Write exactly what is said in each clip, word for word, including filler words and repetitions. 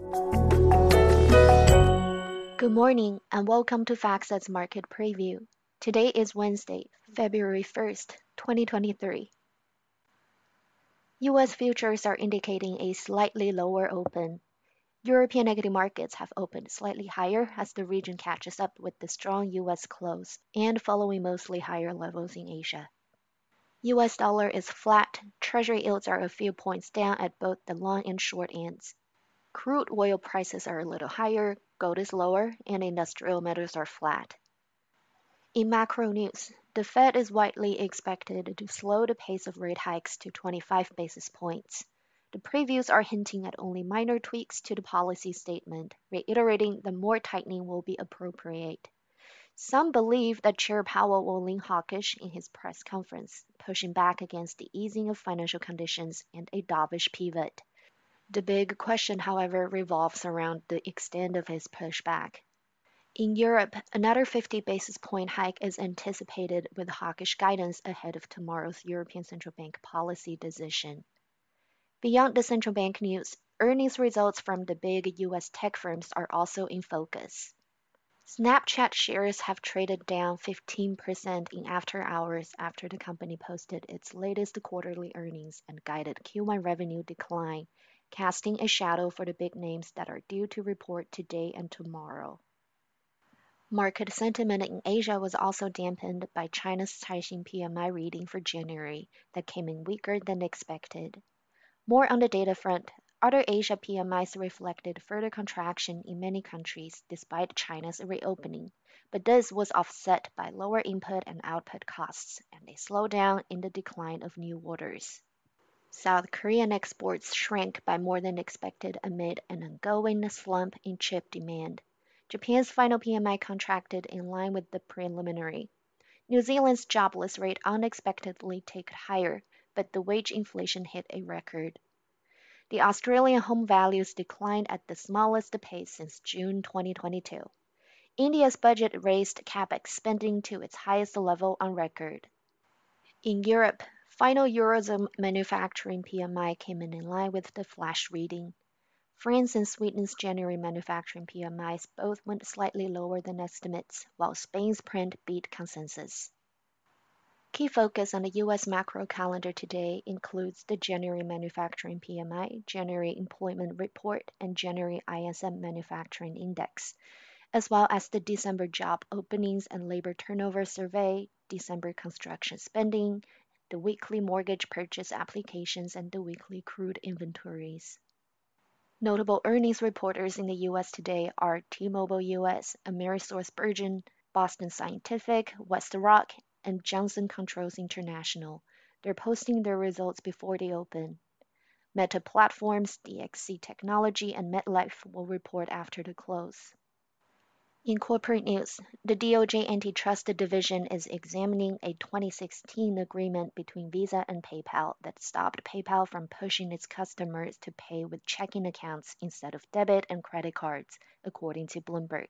Good morning and welcome to FactSet's Market Preview. Today is Wednesday, February first, twenty twenty-three. U S futures are indicating a slightly lower open. European equity markets have opened slightly higher as the region catches up with the strong U S close and following mostly higher levels in Asia. U S dollar is flat, treasury yields are a few points down at both the long and short ends. Crude oil prices are a little higher, gold is lower, and industrial metals are flat. In macro news, the Fed is widely expected to slow the pace of rate hikes to twenty-five basis points. The previews are hinting at only minor tweaks to the policy statement, reiterating that more tightening will be appropriate. Some believe that Chair Powell will lean hawkish in his press conference, pushing back against the easing of financial conditions and a dovish pivot. The big question, however, revolves around the extent of his pushback. In Europe, another fifty basis point hike is anticipated with hawkish guidance ahead of tomorrow's European Central Bank policy decision. Beyond the central bank news, earnings results from the big U S tech firms are also in focus. Snapchat shares have traded down fifteen percent in after hours after the company posted its latest quarterly earnings and guided Q one revenue decline, casting a shadow for the big names that are due to report today and tomorrow. Market sentiment in Asia was also dampened by China's Caixin P M I reading for January that came in weaker than expected. More on the data front, other Asia P M Is reflected further contraction in many countries despite China's reopening, but this was offset by lower input and output costs and a slowdown in the decline of new orders. South Korean exports shrank by more than expected amid an ongoing slump in chip demand. Japan's final P M I contracted in line with the preliminary. New Zealand's jobless rate unexpectedly ticked higher, but the wage inflation hit a record. The Australian home values declined at the smallest pace since June twenty twenty-two. India's budget raised capex spending to its highest level on record. In Europe, final Eurozone manufacturing P M I came in in line with the flash reading. France and Sweden's January manufacturing P M Is both went slightly lower than estimates, while Spain's print beat consensus. Key focus on the U S macro calendar today includes the January manufacturing P M I, January employment report, and January I S M manufacturing index, as well as the December job openings and labor turnover survey, December construction spending, the weekly mortgage purchase applications, and the weekly crude inventories. Notable earnings reporters in the U S today are T-Mobile U S, AmerisourceBergen, Boston Scientific, WestRock, and Johnson Controls International. They're posting their results before they open. Meta Platforms, D X C Technology, and MetLife will report after the close. In corporate news, the D O J Antitrust Division is examining a twenty sixteen agreement between Visa and PayPal that stopped PayPal from pushing its customers to pay with checking accounts instead of debit and credit cards, according to Bloomberg.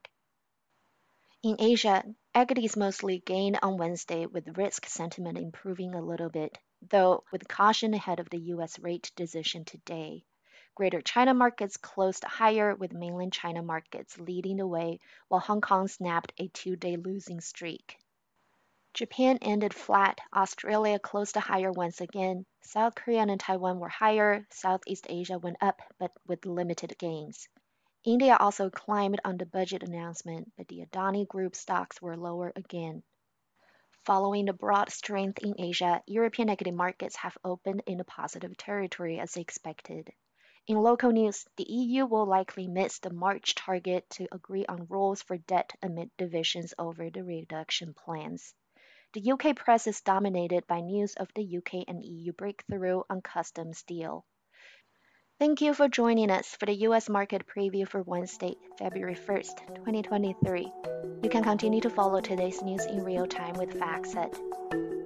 In Asia, equities mostly gained on Wednesday with risk sentiment improving a little bit, though with caution ahead of the U S rate decision today. Greater China markets closed higher with mainland China markets leading the way, while Hong Kong snapped a two-day losing streak. Japan ended flat, Australia closed higher once again, South Korea and Taiwan were higher, Southeast Asia went up but with limited gains. India also climbed on the budget announcement, but the Adani Group stocks were lower again. Following the broad strength in Asia, European equity markets have opened in a positive territory as expected. In local news, the E U will likely miss the March target to agree on rules for debt amid divisions over the reduction plans. The U K press is dominated by news of the U K and E U breakthrough on customs deal. Thank you for joining us for the U S market preview for Wednesday, February first, twenty twenty-three. You can continue to follow today's news in real time with FactSet.